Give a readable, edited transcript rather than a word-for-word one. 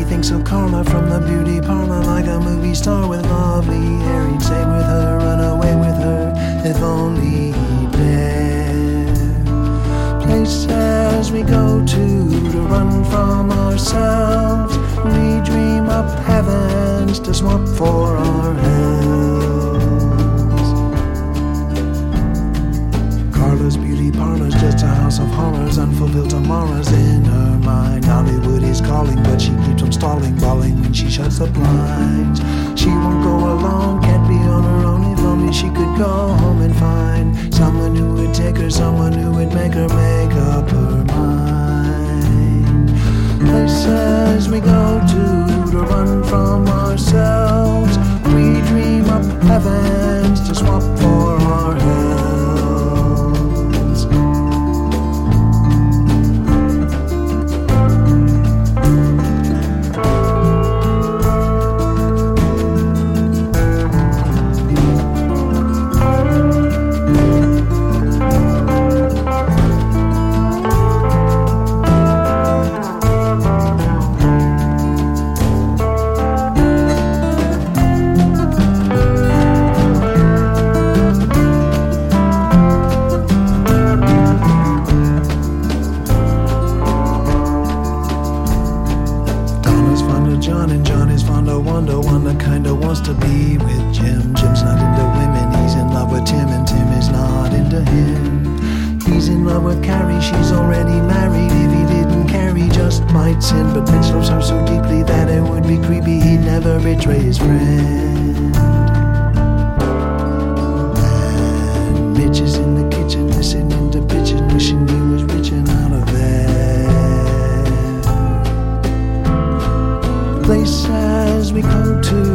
thinks of Carla from the beauty parlor, like a movie star with lovely hair. He'd stay with her, run away with her, if only he'd dare. Places we go to run from ourselves. We dream up heavens to swap for our hells. Carla's beauty parlor's just a house of horrors, unfulfilled tomorrows in her mind. Hollywood is calling, but she keeps on stalling, bawling when she shuts the blinds. She won't go alone, can't be on her own. If only she could go home and find someone who would take her, someone who would make her make up her mind. Places we go to run from ourselves. We dream up heavens to swap for our hells. John, and John is fond of Wanda. Wanda kinda wants to be with Jim. Jim's not into women, he's in love with Tim, and Tim is not into him. He's in love with Carrie, she's already married. If he didn't care, he just might sin. But Mitch loves her so deeply that it would be creepy, he'd never betray his friend. And Mitch is in the kitchen, listening to bitchin', wishing he was rich and out of there. Places we go to